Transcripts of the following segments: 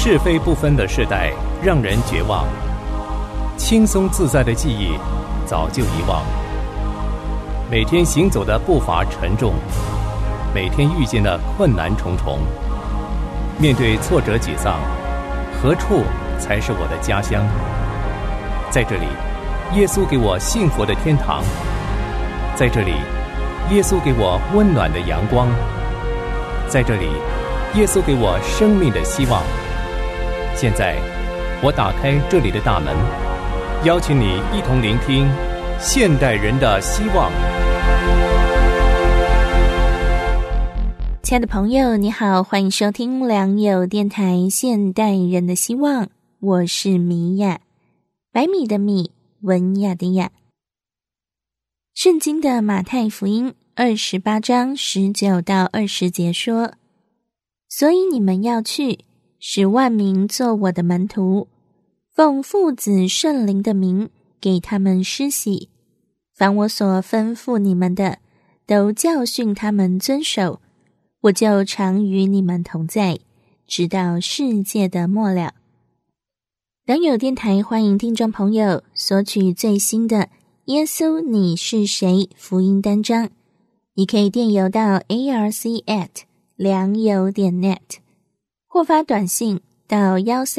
是非不分的世代让人绝望，轻松自在的记忆早就遗忘。每天行走的步伐沉重，每天遇见的困难重重。面对挫折沮丧，何处才是我的家乡？在这里，耶稣给我幸福的天堂。在这里，耶稣给我温暖的阳光。在这里，耶稣给我生命的希望。现在，我打开这里的大门，邀请你一同聆听现代人的希望。 亲爱的朋友，你好，欢迎收听良友电台现代人的希望，我是米娅，百米的米，文雅的雅。圣经的马太福音28章19到20节说，所以你们要去，使万民做我的门徒，奉父子圣灵的名给他们施洗，凡我所吩咐你们的，都教训他们遵守，我就常与你们同在，直到世界的末了。良友电台欢迎听众朋友索取最新的耶稣你是谁福音单章，你可以电邮到 arc@良友.net 或发短信到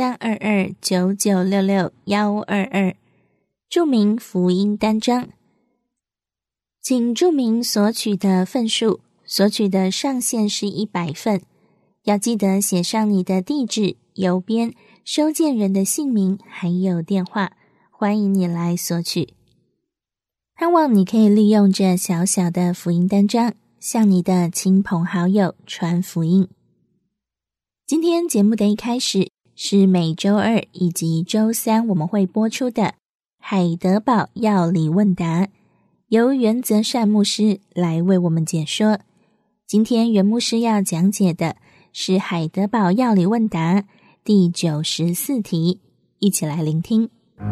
132299662122，注明福音单章。请注明索取的份数，索取的上限是100份，要记得写上你的地址、邮编、收件人的姓名还有电话，欢迎你来索取。盼望你可以利用这小小的福音单章，向你的亲朋好友传福音。今天节目的一开始是每周二以及周三我们会播出的海德堡药理问答，由原则善牧师来为我们解说。今天原牧师要讲解的是海德堡药理问答第94题，一起来聆听。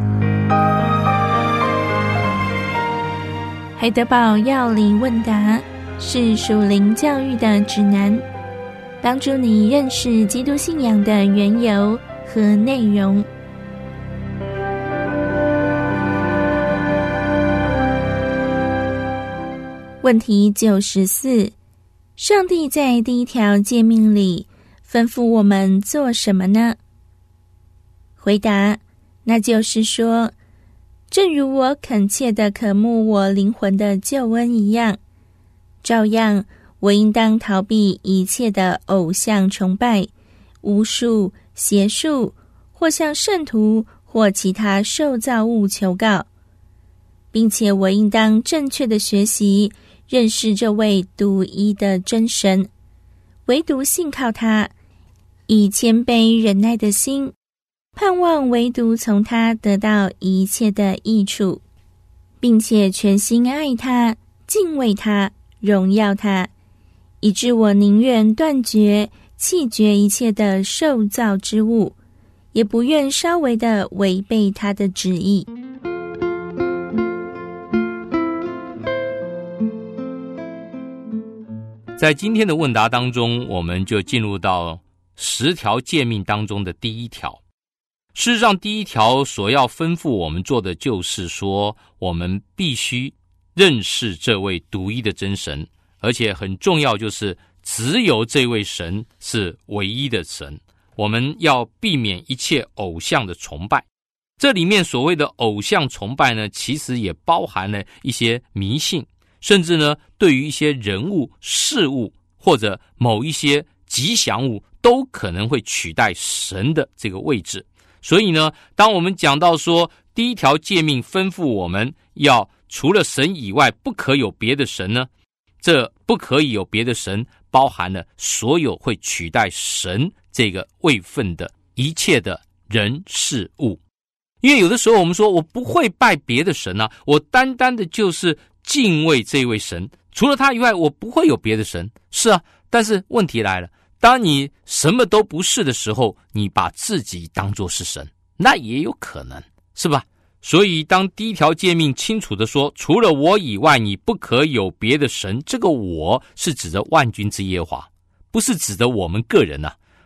海德堡药理问答是属灵教育的指南，帮助你认识基督信仰的缘由和内容。问题94，上帝在第一条诫命里吩咐我们做什么呢？回答，那就是说，正如我恳切地渴慕我灵魂的救恩一样，照样我应当逃避一切的偶像崇拜、巫术、邪术，或向圣徒或其他受造物求告，并且我应当正确地学习认识这位独一的真神，唯独信靠他，以谦卑忍耐的心，盼望唯独从他得到一切的益处，并且全心爱他，敬畏他，荣耀他，以致我宁愿断绝弃绝一切的受造之物，也不愿稍微的违背他的旨意。 在今天的问答当中，我们就进入到10条诫命当中的第一条。事实上，第一条所要吩咐我们做的就是说，我们必须认识这位独一的真神，而且很重要，就是只有这位神是唯一的神。我们要避免一切偶像的崇拜。这里面所谓的偶像崇拜呢，其实也包含了一些迷信，甚至呢，对于一些人物、事物或者某一些吉祥物，都可能会取代神的这个位置。所以呢，当我们讲到说第一条诫命吩咐我们要除了神以外不可有别的神呢，这不可以有别的神包含了所有会取代神这个位分的一切的人事物。因为有的时候我们说我不会拜别的神啊，我单单的就是敬畏这位神，除了他以外我不会有别的神。是啊，但是问题来了，当你什么都不是的时候，你把自己当作是神，那也有可能，是吧？所以当第一条诫命清楚的说，除了我以外你不可有别的神，这个我是指的万军之耶和华，不是指的我们个人啊。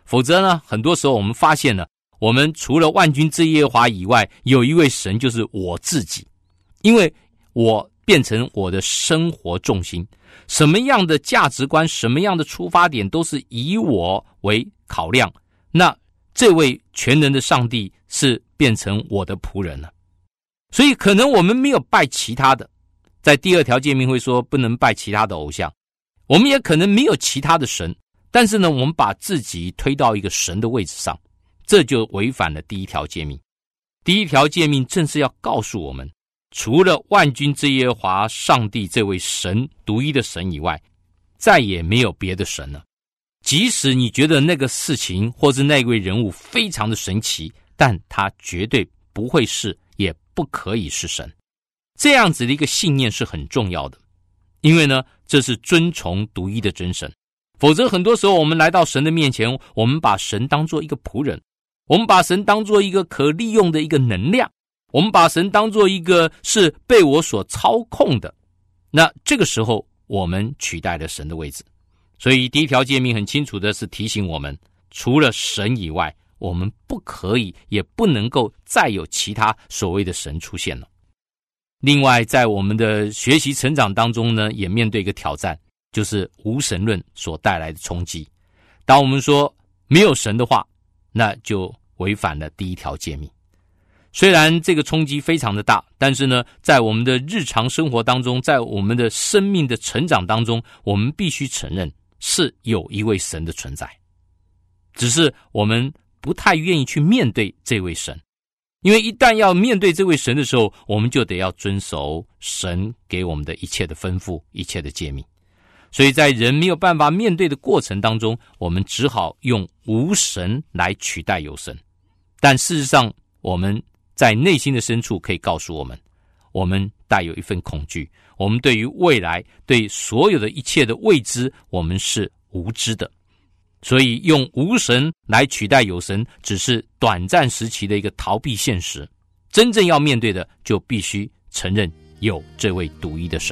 否则呢，很多时候我们发现呢，我们除了万军之耶和华以外，有一位神就是我自己，因为我变成我的生活重心，什么样的价值观，什么样的出发点都是以我为考量，那这位全能的上帝是变成我的仆人了。所以可能我们没有拜其他的，在第二条诫命会说不能拜其他的偶像，我们也可能没有其他的神，但是呢，我们把自己推到一个神的位置上，这就违反了第一条诫命。第一条诫命正是要告诉我们，除了万军之耶和华上帝这位神独一的神以外，再也没有别的神了。即使你觉得那个事情或是那位人物非常的神奇，但他绝对不会是，也不可以是神。这样子的一个信念是很重要的，因为呢，这是尊崇独一的真神。否则很多时候我们来到神的面前，我们把神当作一个仆人，我们把神当作一个可利用的一个能量，我们把神当作一个是被我所操控的，那这个时候我们取代了神的位置。所以第一条诫命很清楚的是提醒我们，除了神以外，我们不可以也不能够再有其他所谓的神出现了。另外在我们的学习成长当中呢，也面对一个挑战，就是无神论所带来的冲击。当我们说没有神的话，那就违反了第一条诫命。虽然这个冲击非常的大，但是呢，在我们的日常生活当中，在我们的生命的成长当中，我们必须承认是有一位神的存在，只是我们不太愿意去面对这位神。因为一旦要面对这位神的时候，我们就得要遵守神给我们的一切的吩咐，一切的诫命。所以在人没有办法面对的过程当中，我们只好用无神来取代有神。但事实上，我们在内心的深处可以告诉我们，我们带有一份恐惧，我们对于未来，对所有的一切的未知，我们是无知的。所以用无神来取代有神，只是短暂时期的一个逃避现实。真正要面对的，就必须承认有这位独一的神。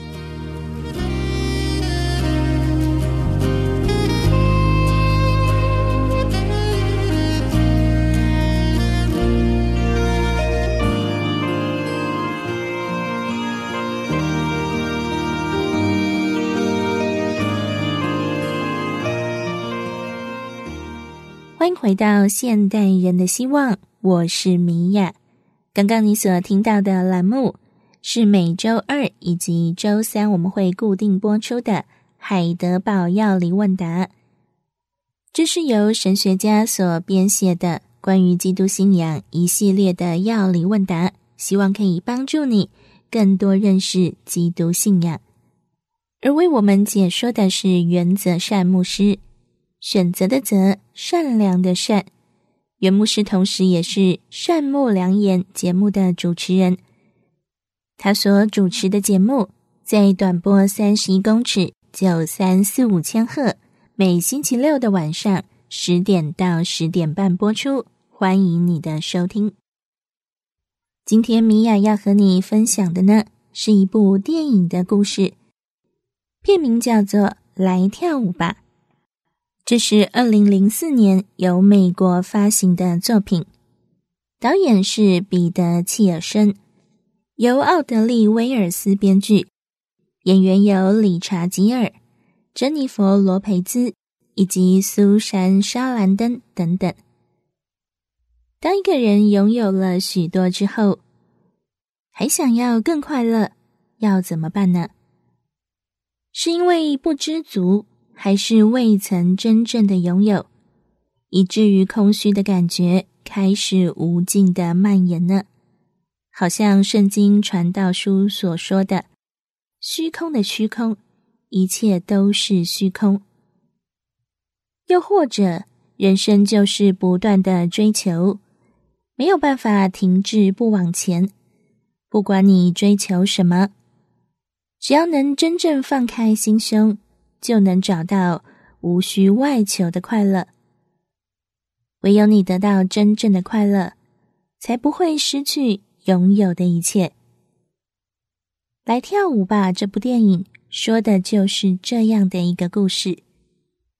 欢迎回到现代人的希望，我是米娅。刚刚你所听到的栏目是每周二以及周三我们会固定播出的海德堡药理问答，这是由神学家所编写的关于基督信仰一系列的药理问答，希望可以帮助你更多认识基督信仰。而为我们解说的是原则善牧师，选择的择，善良的善。原牧师同时也是善牧良言节目的主持人，他所主持的节目在短波31公尺9345千赫，每星期六的晚上10点到10点半播出，欢迎你的收听。今天米娅要和你分享的呢，是一部电影的故事，片名叫做《来跳舞吧》。这是2004年由美国发行的作品，导演是彼得·契尔森，由奥德利·威尔斯编剧，演员有理查·吉尔、珍妮佛·罗培兹以及苏珊·莎兰登等等。当一个人拥有了许多之后，还想要更快乐，要怎么办呢？是因为不知足，还是未曾真正的拥有，以至于空虚的感觉开始无尽的蔓延呢？好像圣经传道书所说的，虚空的虚空，一切都是虚空。又或者，人生就是不断的追求，没有办法停滞不往前，不管你追求什么，只要能真正放开心胸，就能找到无需外求的快乐。唯有你得到真正的快乐，才不会失去拥有的一切。来跳舞吧这部电影说的就是这样的一个故事。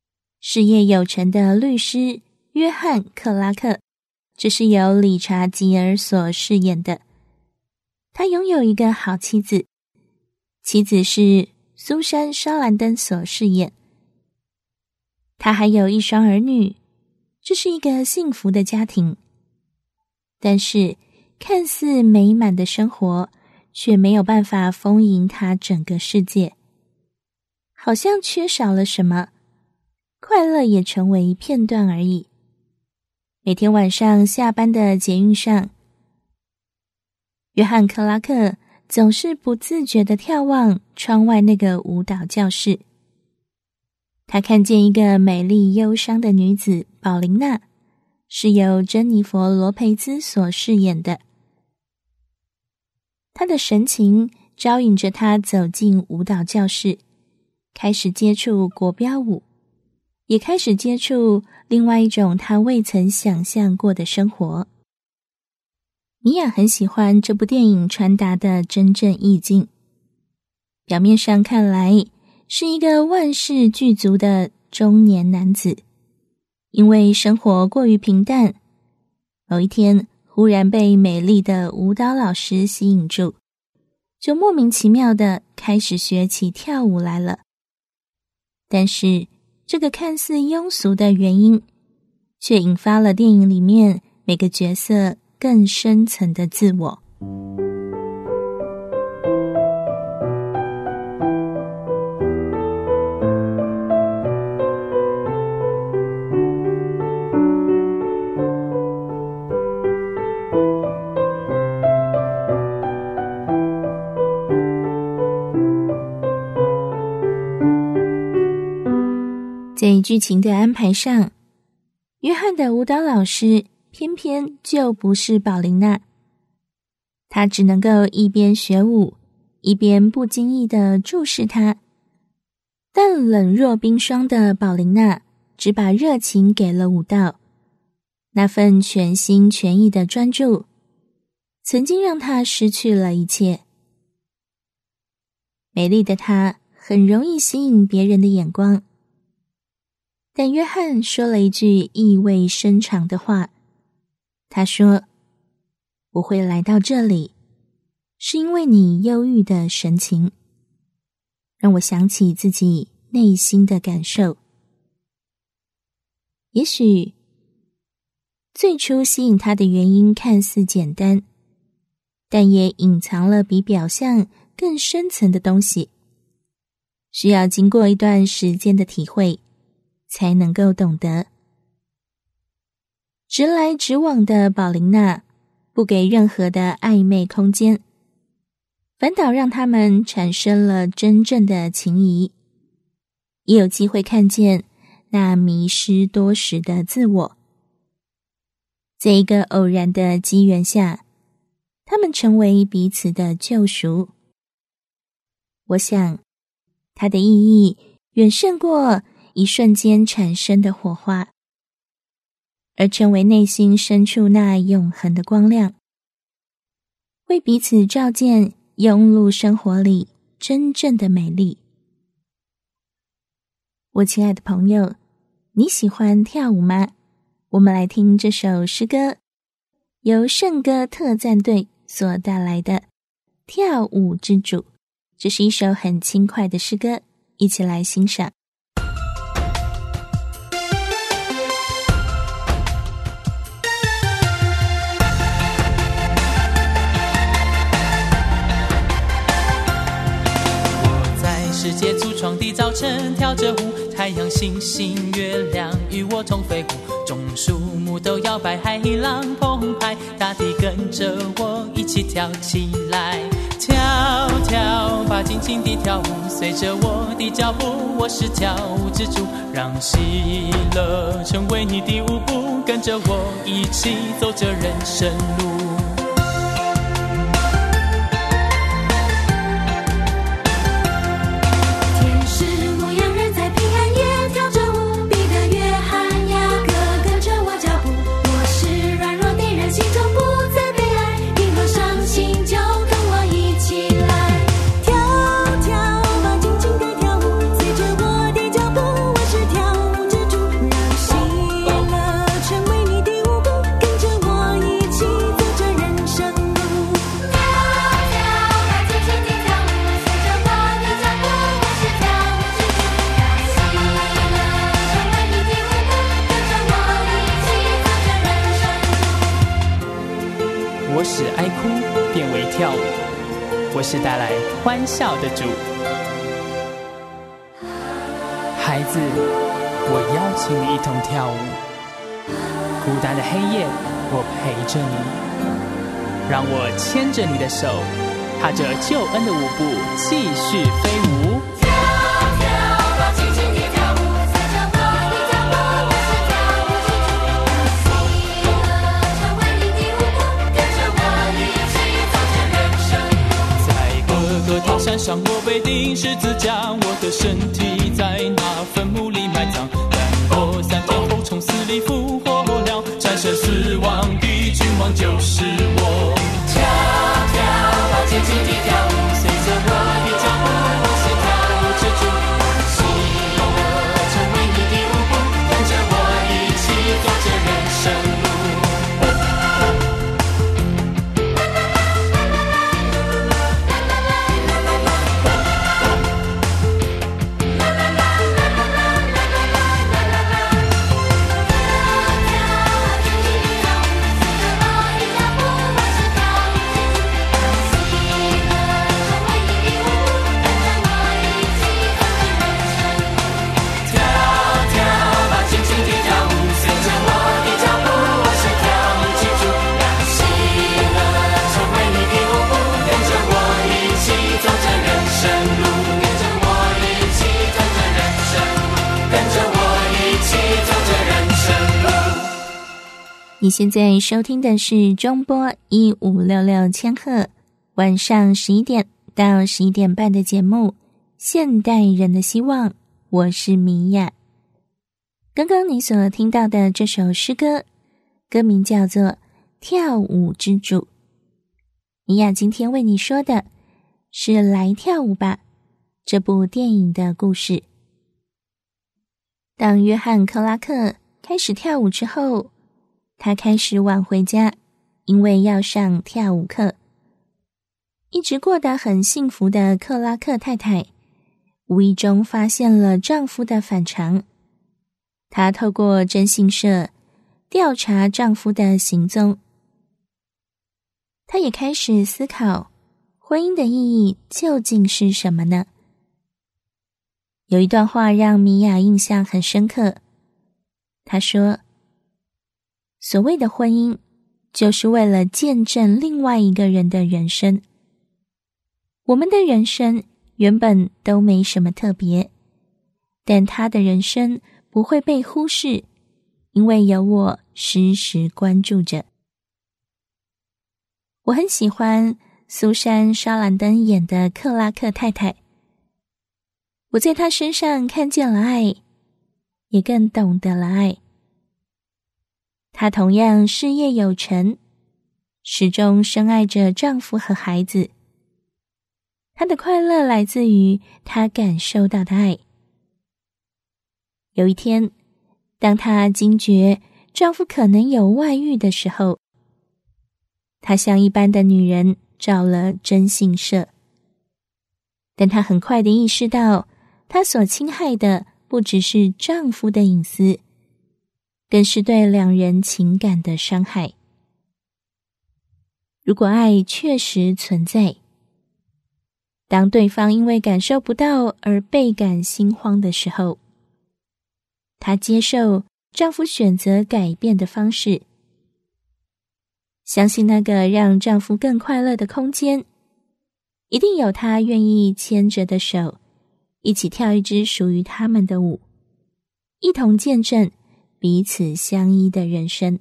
事业有成的律师约翰·克拉克，这是由理查·吉尔所饰演的。他拥有一个好妻子，妻子是苏珊·莎兰登所饰演。他还有一双儿女，这是一个幸福的家庭。但是看似美满的生活却没有办法丰盈他整个世界，好像缺少了什么，快乐也成为片段而已。每天晚上下班的捷运上，约翰·克拉克总是不自觉地眺望窗外那个舞蹈教室。他看见一个美丽忧伤的女子宝琳娜，是由珍妮佛·罗培兹所饰演的。她的神情招引着他走进舞蹈教室，开始接触国标舞，也开始接触另外一种他未曾想象过的生活。米娅很喜欢这部电影传达的真正意境。表面上看来是一个万事俱足的中年男子，因为生活过于平淡，某一天忽然被美丽的舞蹈老师吸引住，就莫名其妙地开始学起跳舞来了。但是这个看似庸俗的原因，却引发了电影里面每个角色更深层的自我。在剧情的安排上，约翰的舞蹈老师偏偏就不是宝琳娜，他只能够一边学舞，一边不经意地注视他。但冷若冰霜的宝琳娜只把热情给了舞蹈，那份全心全意的专注，曾经让他失去了一切。美丽的她很容易吸引别人的眼光，但约翰说了一句意味深长的话，他说：“我会来到这里，是因为你忧郁的神情，让我想起自己内心的感受。”也许最初吸引他的原因看似简单，但也隐藏了比表象更深层的东西，需要经过一段时间的体会才能够懂得。直来直往的宝琳娜不给任何的暧昧空间，反倒让他们产生了真正的情谊，也有机会看见那迷失多时的自我。在一个偶然的机缘下，他们成为彼此的救赎。我想它的意义远胜过一瞬间产生的火花，而成为内心深处那永恒的光亮，为彼此照见庸碌生活里真正的美丽。我亲爱的朋友，你喜欢跳舞吗？我们来听这首诗歌，由圣歌特赞队所带来的《跳舞之主》。这是一首很轻快的诗歌，一起来欣赏。 世界橱窗的早晨，跳着舞，太阳、星星、月亮与我同飞舞，众树木都摇摆，海浪澎湃，大地跟着我一起跳起来，跳跳吧，尽情地跳舞，随着我的脚步，我是跳舞之主，让喜乐成为你的舞步，跟着我一起走着人生路。 跳跳吧，尽情地跳舞，随着我的脚步，我是跳舞之主。 哀哭变为跳舞。我是带来欢笑的主。孩子，我邀请你一同跳舞。孤单的黑夜，我陪着你。让我牵着你的手，踏着救恩的舞步，继续飞舞。 跳跳吧，轻轻地跳舞，随着我的脚步，我是跳舞之主。喜乐成为你的舞步，跟着我一起走着人生路。 在各个大山上，我被钉十字架，我的身体在那坟墓里埋葬。但我3天后从死里复活了，战胜死亡的君王就是我。 跳跳吧，轻轻地跳舞，随着我的脚步，我是跳舞之主。喜乐成为你的舞步，跟着我一起走着人生路。 你现在收听的是中波1566千赫，晚上11点到11点半的节目《现代人的希望》，我是米娅。刚刚你所听到的这首诗歌，歌名叫做《跳舞之主》。米娅今天为你说的是《来跳舞吧》这部电影的故事。当约翰·克拉克开始跳舞之后，他开始晚回家，因为要上跳舞课。一直过得很幸福的克拉克太太，无意中发现了丈夫的反常。她透过征信社调查丈夫的行踪。她也开始思考，婚姻的意义究竟是什么呢？有一段话让米娅印象很深刻。她说，所谓的婚姻，就是为了见证另外一个人的人生。我们的人生原本都没什么特别，但他的人生不会被忽视，因为有我时时关注着。我很喜欢苏珊·莎兰登演的克拉克太太，我在她身上看见了爱，也更懂得了爱。她同样事业有成，始终深爱着丈夫和孩子。她的快乐来自于她感受到的爱。有一天，当她惊觉丈夫可能有外遇的时候，她像一般的女人找了征信社。但她很快地意识到，她所侵害的不只是丈夫的隐私，更是对两人情感的伤害。如果爱确实存在，当对方因为感受不到而倍感心慌的时候，她接受丈夫选择改变的方式，相信那个让丈夫更快乐的空间，一定有他愿意牵着的手，一起跳一支属于他们的舞，一同见证彼此相依的人生。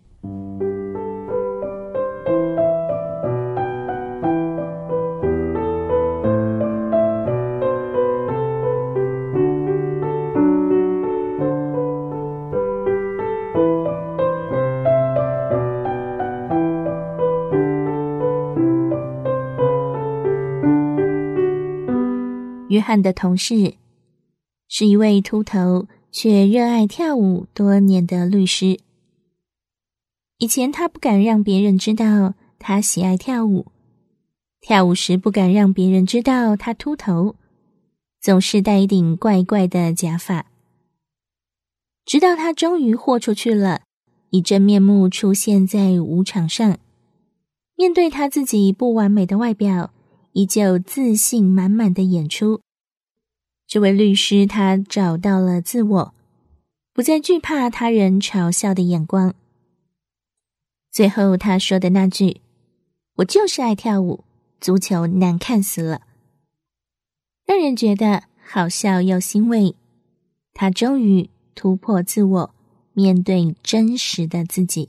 约翰的同事是一位秃头却热爱跳舞多年的律师。以前他不敢让别人知道他喜爱跳舞，跳舞时不敢让别人知道他秃头，总是戴一顶怪怪的假发。直到他终于豁出去了，以真面目出现在舞场上， 面对他自己不完美的外表，依旧自信满满的演出。这位律师他找到了自我，不再惧怕他人嘲笑的眼光。最后他说的那句，我就是爱跳舞，足球难看死了，让人觉得好笑又欣慰。他终于突破自我，面对真实的自己。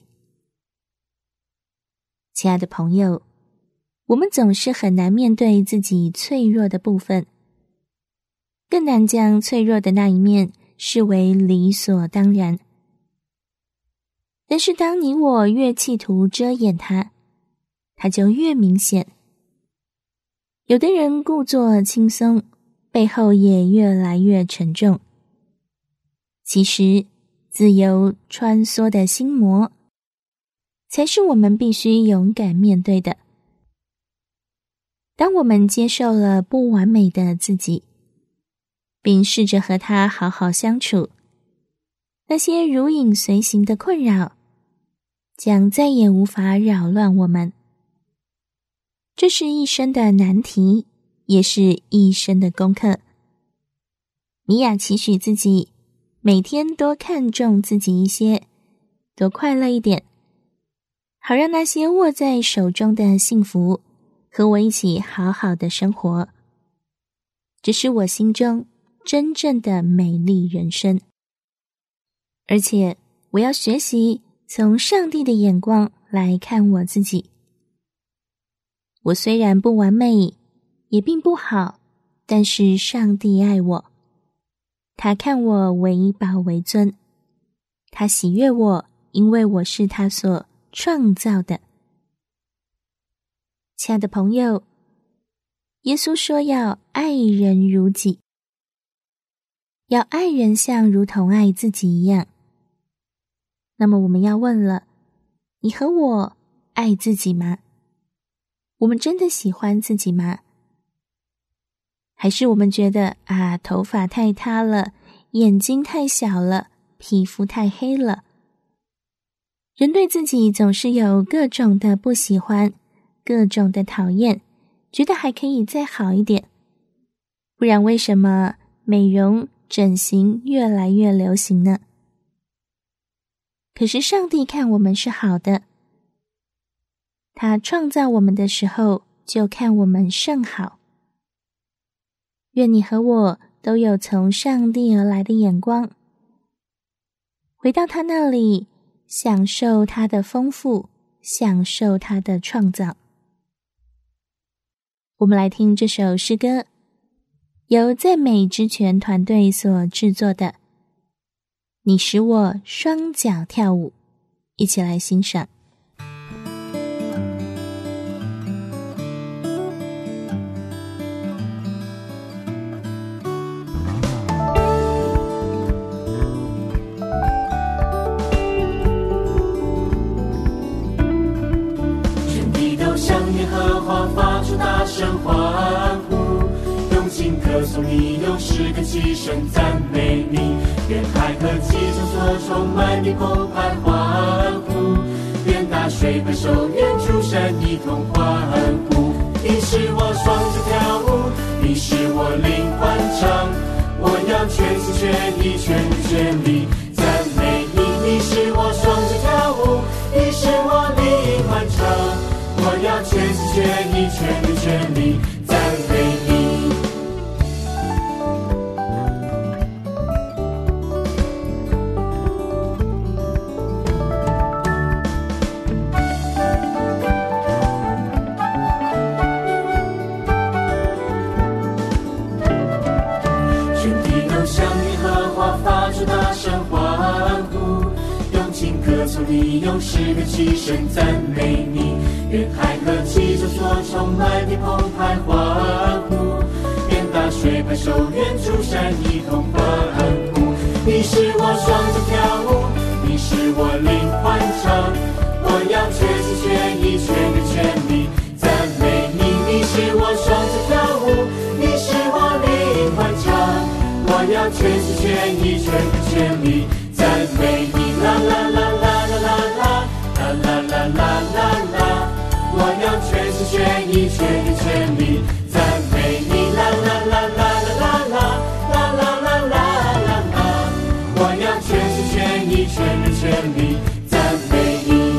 亲爱的朋友，我们总是很难面对自己脆弱的部分，更难将脆弱的那一面视为理所当然。但是当你我越企图遮掩它，它就越明显。有的人故作轻松，背后也越来越沉重。其实自由穿梭的心魔，才是我们必须勇敢面对的。当我们接受了不完美的自己，并试着和他好好相处，那些如影随形的困扰将再也无法扰乱我们。这是一生的难题，也是一生的功课。米娅期许自己每天多看重自己一些，多快乐一点，好让那些握在手中的幸福和我一起好好的生活。这是我心中真正的美丽人生。而且我要学习从上帝的眼光来看我自己。我虽然不完美，也并不好，但是上帝爱我，他看我为宝为尊，他喜悦我，因为我是他所创造的。亲爱的朋友，耶稣说要爱人如己，要爱人像如同爱自己一样。那么我们要问了，你和我爱自己吗？我们真的喜欢自己吗？还是我们觉得头发太塌了，眼睛太小了，皮肤太黑了？人对自己总是有各种的不喜欢，各种的讨厌，觉得还可以再好一点。不然为什么美容整形越来越流行呢？可是上帝看我们是好的，他创造我们的时候就看我们甚好。愿你和我都有从上帝而来的眼光，回到他那里，享受他的丰富，享受他的创造。我们来听这首诗歌，由赞美之泉团队所制作的《你使我双脚跳舞》，一起来欣赏。 发出大声欢呼，用尽歌颂你，用诗歌齐声赞美你。愿海和其中所充满的澎湃欢呼，愿大水拍手，愿诸山一同欢呼。你使我双脚跳舞，你使我灵欢唱，我要全心全意全心全力赞美你。你使我双脚跳舞，你使我灵欢唱，我要全心全意全心全力赞美你。全地都向耶和华发出大声欢呼，用尽歌颂你，用诗歌齐声赞美你。愿海和其中所充满的澎湃欢呼，愿大水拍手，愿诸山一同欢呼。你使我双脚跳舞，你使我灵欢唱，我要全心全意全心全力赞美你。你使我双脚跳舞，你使我灵欢唱，我要全心全意全心全力赞美你。啦啦啦啦啦啦啦啦啦啦啦啦，我要全意全意全力赞美你，啦啦啦啦啦啦啦啦啦啦啦啦，我要全心全意全意全力赞美你。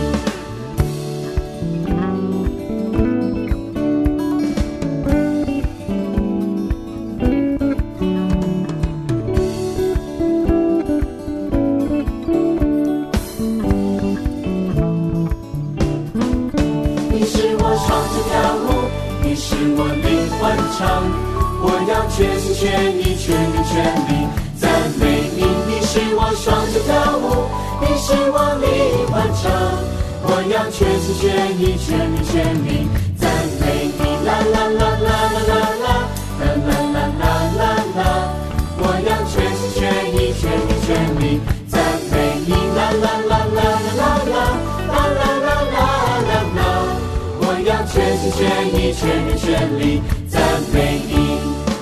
你是我双脚跳舞，你是我灵魂唱，我要全心全意全意全力赞美你。你是我双脚跳舞，你是我灵魂唱，我要全心全意全意全力赞美你，啦啦啦啦啦啦啦啦啦啦啦啦啦，我要全心全意全意全力赞美你，啦啦啦啦啦啦啦啦啦啦啦啦，我要全心全意全意全力赞美你。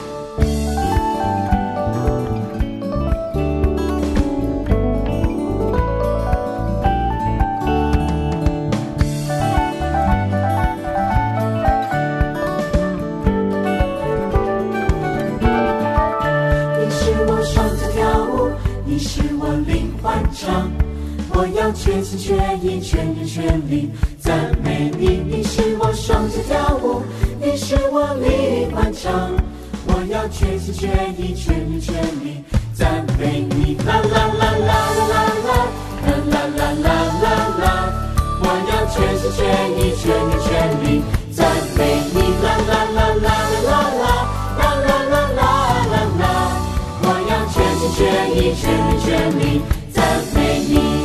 你是我灵魂唱，我要全心全意全意全力赞美你。你是我双脚跳舞，你是我灵魂唱，我要全心全意全意全力赞美你，啦啦啦啦啦啦啦啦啦啦啦啦，我要全心全意全意全力赞美你，啦啦啦啦啦啦啦啦啦啦啦，我要全心全意全意全力赞美你。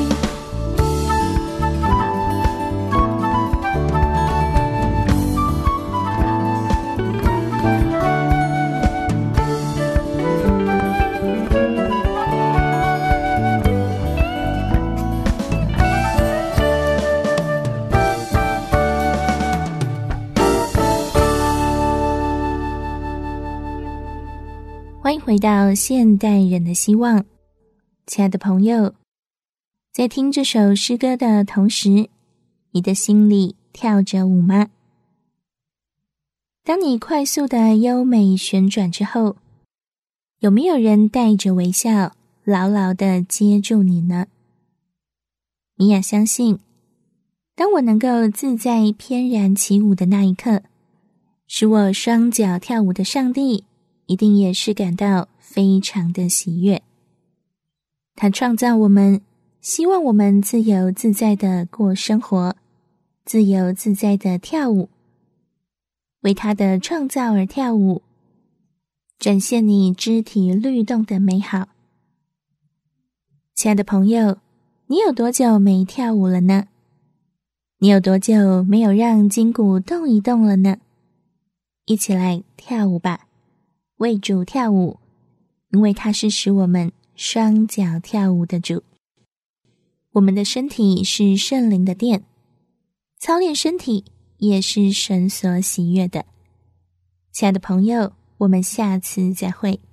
欢迎回到现代人的希望。亲爱的朋友，在听这首诗歌的同时，你的心里跳着舞吗？当你快速的优美旋转之后，有没有人带着微笑牢牢的接住你呢？米娅相信，当我能够自在翩然起舞的那一刻，使我双脚跳舞的上帝一定也是感到非常的喜悦。他创造我们，希望我们自由自在的过生活，自由自在的跳舞，为他的创造而跳舞，展现你肢体律动的美好。亲爱的朋友，你有多久没跳舞了呢？你有多久没有让筋骨动一动了呢？一起来跳舞吧，为主跳舞，因为他是使我们双脚跳舞的主。我们的身体是圣灵的殿，操练身体也是神所喜悦的。亲爱的朋友，我们下次再会。